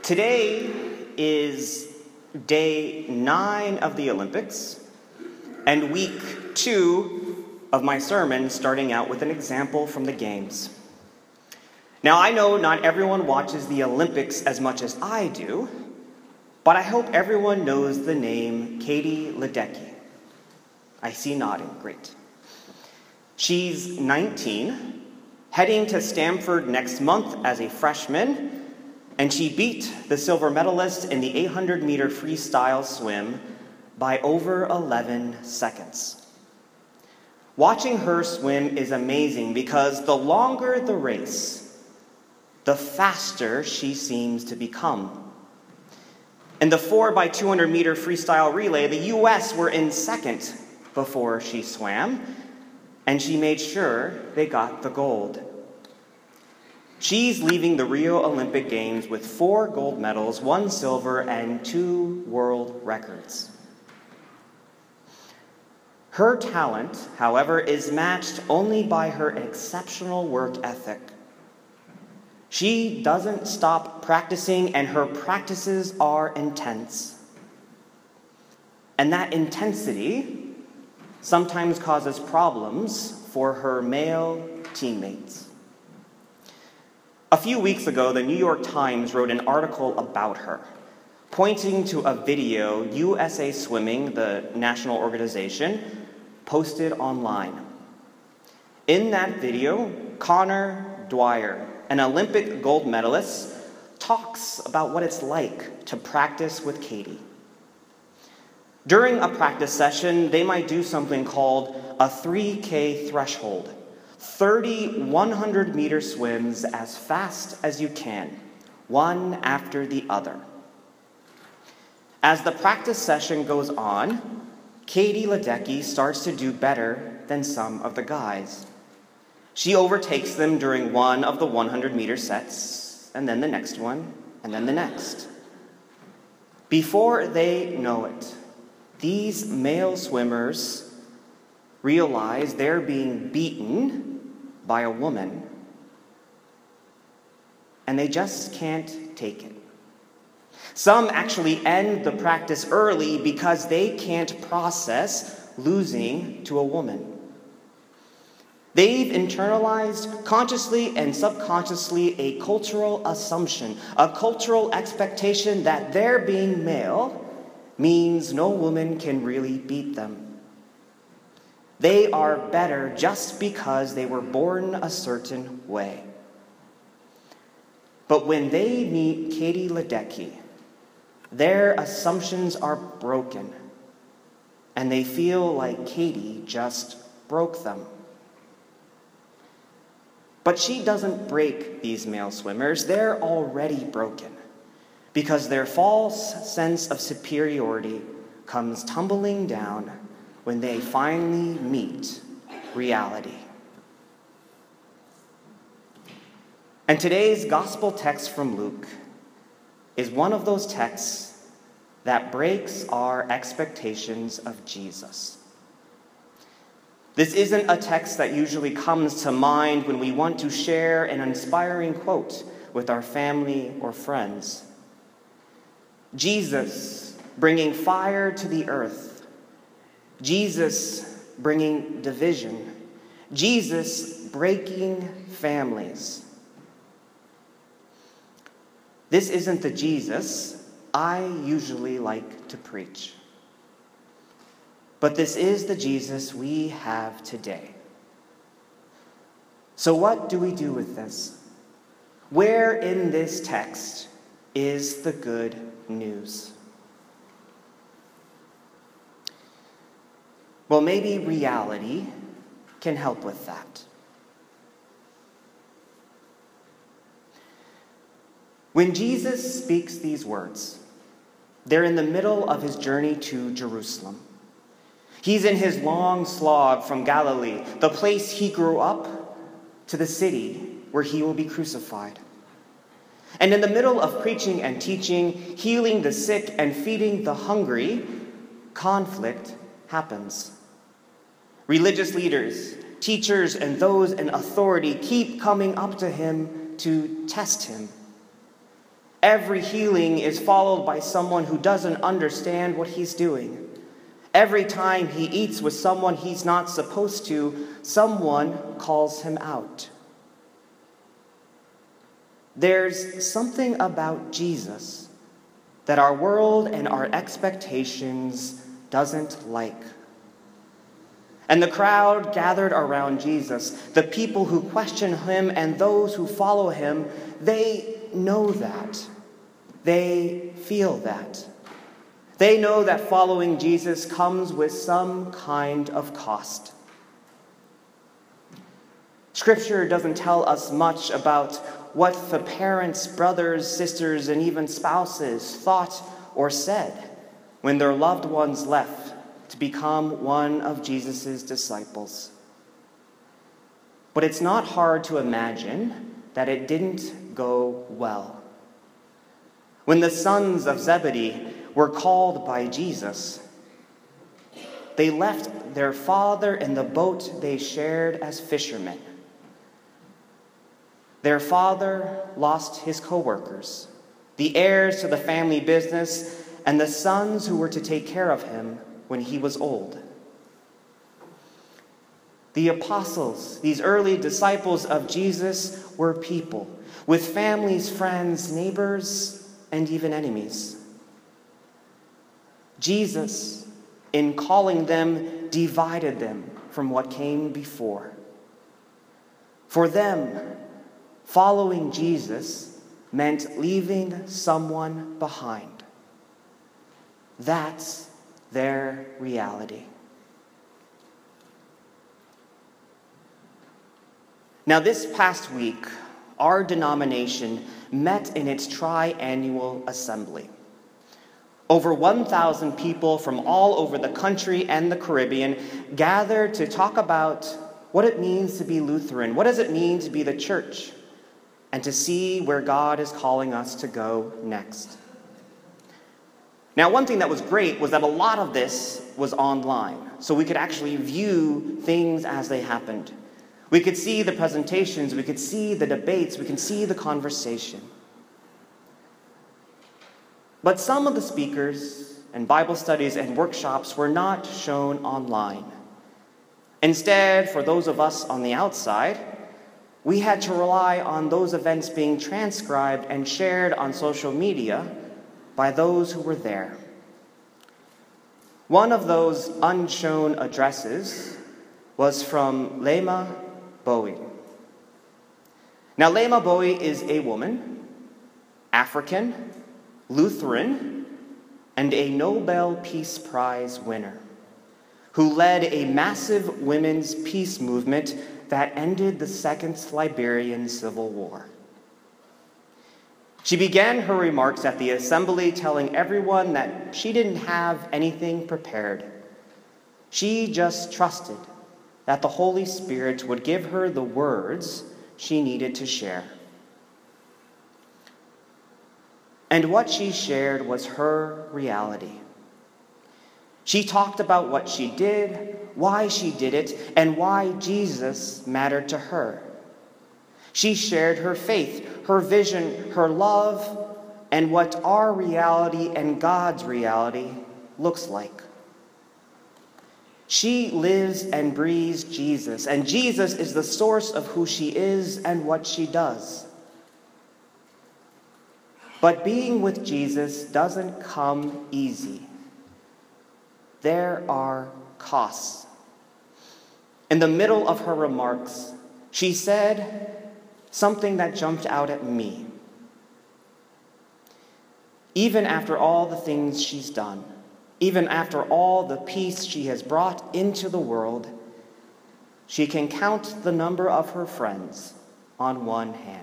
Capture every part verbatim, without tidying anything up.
Today is day nine of the Olympics and week two of my sermon, starting out with an example from the Games. Now, I know not everyone watches the Olympics as much as I do, but I hope everyone knows the name Katie Ledecky. I see nodding. Great. She's nineteen, heading to Stanford next month as a freshman, and she beat the silver medalist in the eight hundred meter freestyle swim by over eleven seconds. Watching her swim is amazing because the longer the race, the faster she seems to become. In the four by two hundred meter freestyle relay, the U S were in second before she swam, and she made sure they got the gold. She's leaving the Rio Olympic Games with four gold medals, one silver, and two world records. Her talent, however, is matched only by her exceptional work ethic. She doesn't stop practicing, and her practices are intense. And that intensity sometimes causes problems for her male teammates. A few weeks ago, the New York Times wrote an article about her, pointing to a video U S A Swimming, the national organization, posted online. In that video, Connor Dwyer, an Olympic gold medalist, talks about what it's like to practice with Katie. During a practice session, they might do something called a three K threshold, thirty one hundred meter swims as fast as you can, one after the other. As the practice session goes on, Katie Ledecky starts to do better than some of the guys. She overtakes them during one of the one hundred meter sets, and then the next one, and then the next. Before they know it, these male swimmers realize they're being beaten by a woman, and they just can't take it. Some actually end the practice early because they can't process losing to a woman. They've internalized consciously and subconsciously a cultural assumption, a cultural expectation that their being male means no woman can really beat them. They are better just because they were born a certain way. But when they meet Katie Ledecky, their assumptions are broken, and they feel like Katie just broke them. But she doesn't break these male swimmers. They're already broken because their false sense of superiority comes tumbling down when they finally meet reality. And today's gospel text from Luke is one of those texts that breaks our expectations of Jesus. This isn't a text that usually comes to mind when we want to share an inspiring quote with our family or friends. Jesus bringing fire to the earth. Jesus bringing division. Jesus breaking families. This isn't the Jesus I usually like to preach. But this is the Jesus we have today. So what do we do with this? Where in this text is the good news? Well, maybe reality can help with that. When Jesus speaks these words, they're in the middle of his journey to Jerusalem. He's in his long slog from Galilee, the place he grew up, to the city where he will be crucified. And in the middle of preaching and teaching, healing the sick and feeding the hungry, conflict happens. Religious leaders, teachers, and those in authority keep coming up to him to test him. Every healing is followed by someone who doesn't understand what he's doing. Every time he eats with someone he's not supposed to, someone calls him out. There's something about Jesus that our world and our expectations doesn't like. And the crowd gathered around Jesus, the people who question him and those who follow him, they know that. They feel that. They know that following Jesus comes with some kind of cost. Scripture doesn't tell us much about what the parents, brothers, sisters, and even spouses thought or said when their loved ones left to become one of Jesus' disciples. But it's not hard to imagine that it didn't go well. When the sons of Zebedee were called by Jesus, they left their father in the boat they shared as fishermen. Their father lost his co-workers, the heirs to the family business, and the sons who were to take care of him when he was old. The apostles, these early disciples of Jesus, were people with families, friends, neighbors, and even enemies. Jesus, in calling them, divided them from what came before. For them, following Jesus meant leaving someone behind. That's their reality. Now, this past week, our denomination met in its tri-annual assembly. Over one thousand people from all over the country and the Caribbean gathered to talk about what it means to be Lutheran, what does it mean to be the church, and to see where God is calling us to go next. Now, one thing that was great was that a lot of this was online, so we could actually view things as they happened. We could see the presentations, we could see the debates, we can see the conversation. But some of the speakers and Bible studies and workshops were not shown online. Instead, for those of us on the outside, we had to rely on those events being transcribed and shared on social media by those who were there. One of those unshown addresses was from Lema Bowie. Now, Lema Bowie is a woman, African, Lutheran, and a Nobel Peace Prize winner, who led a massive women's peace movement that ended the Second Liberian Civil War. She began her remarks at the assembly telling everyone that she didn't have anything prepared. She just trusted that the Holy Spirit would give her the words she needed to share. And what she shared was her reality. She talked about what she did, why she did it, and why Jesus mattered to her. She shared her faith, her vision, her love, and what our reality and God's reality looks like. She lives and breathes Jesus, and Jesus is the source of who she is and what she does. But being with Jesus doesn't come easy. There are costs. In the middle of her remarks, she said something that jumped out at me. Even after all the things she's done, even after all the peace she has brought into the world, she can count the number of her friends on one hand.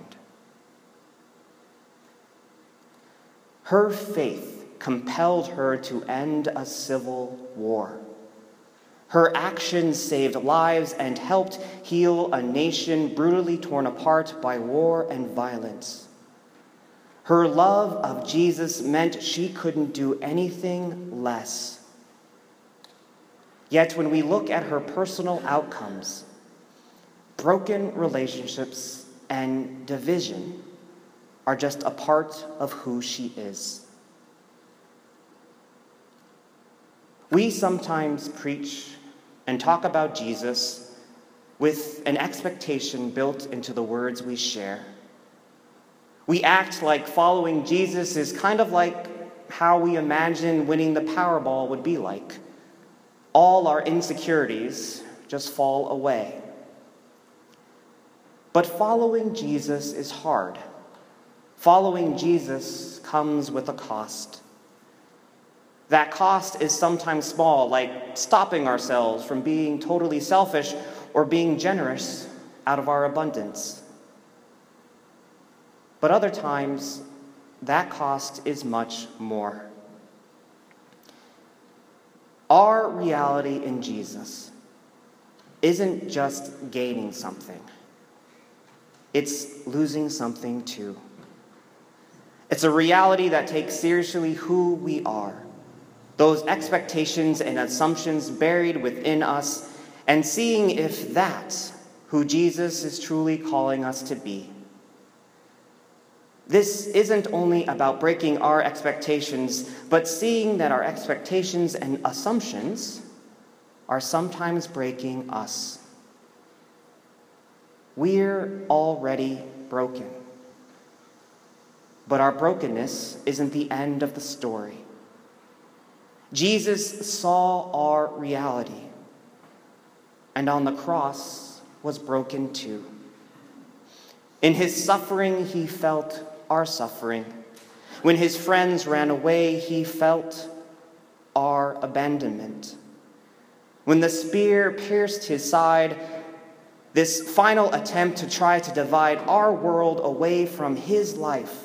Her faith compelled her to end a civil war. Her actions saved lives and helped heal a nation brutally torn apart by war and violence. Her love of Jesus meant she couldn't do anything less. Yet when we look at her personal outcomes, broken relationships and division, are just a part of who she is. We sometimes preach and talk about Jesus with an expectation built into the words we share. We act like following Jesus is kind of like how we imagine winning the Powerball would be like. All our insecurities just fall away. But following Jesus is hard. Following Jesus comes with a cost. That cost is sometimes small, like stopping ourselves from being totally selfish or being generous out of our abundance. But other times, that cost is much more. Our reality in Jesus isn't just gaining something. It's losing something too. It's a reality that takes seriously who we are, those expectations and assumptions buried within us, and seeing if that's who Jesus is truly calling us to be. This isn't only about breaking our expectations, but seeing that our expectations and assumptions are sometimes breaking us. We're already broken. But our brokenness isn't the end of the story. Jesus saw our reality, and on the cross was broken too. In his suffering, he felt our suffering. When his friends ran away, he felt our abandonment. When the spear pierced his side, this final attempt to try to divide our world away from his life,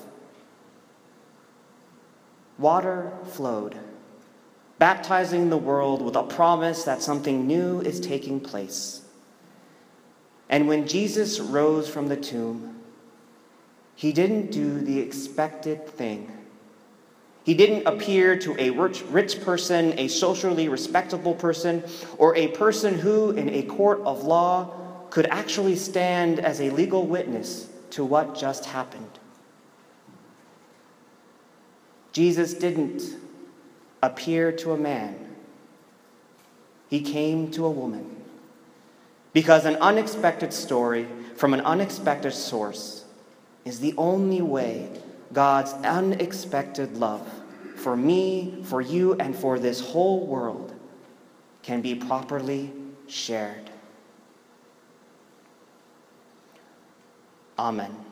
water flowed, baptizing the world with a promise that something new is taking place. And when Jesus rose from the tomb, he didn't do the expected thing. He didn't appear to a rich, rich person, a socially respectable person, or a person who, in a court of law, could actually stand as a legal witness to what just happened. Jesus didn't appear to a man. He came to a woman. Because an unexpected story from an unexpected source is the only way God's unexpected love for me, for you, and for this whole world can be properly shared. Amen.